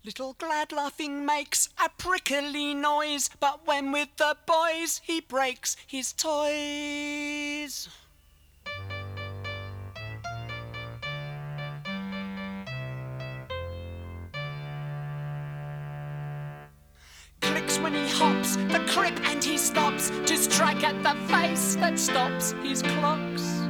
Little glad laughing makes a prickly noise, but when with the boys he breaks his toys. Clicks when he hops the crib and he stops to strike at the face that stops his clocks.